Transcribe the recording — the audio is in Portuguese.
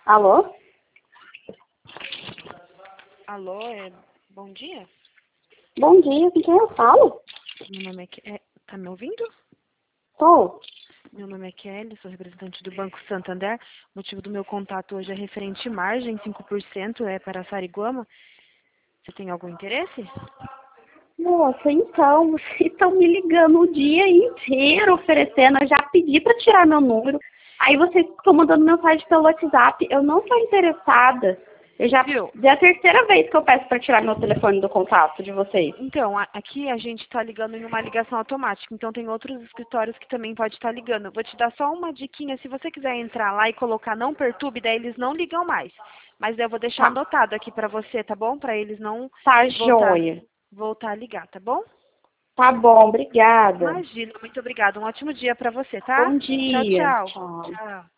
Alô? Alô, bom dia? Bom dia, com quem eu falo? Meu nome tá me ouvindo? Tô. Meu nome é Kelly, sou representante do Banco Santander. O motivo do meu contato hoje é referente margem, 5% é para Sariguama. Você tem algum interesse? Nossa, então, vocês estão me ligando o dia inteiro oferecendo. Eu já pedi para tirar meu número. Aí vocês estão mandando mensagem pelo WhatsApp. Eu não estou interessada. Viu? É a terceira vez que eu peço para tirar meu telefone do contato de vocês. Então, aqui a gente está ligando em uma ligação automática, então tem outros escritórios que também pode estar ligando. Eu vou te dar só uma diquinha, se você quiser entrar lá e colocar não perturbe, daí eles não ligam mais. Mas eu vou deixar Tá, anotado aqui para você, tá bom? Para eles não tá voltar, joia. voltar a ligar, tá bom? Tá bom, obrigada. Imagina, muito obrigada. Um ótimo dia para você, tá? Bom Tchau, dia. tchau. Tchau. Tchau.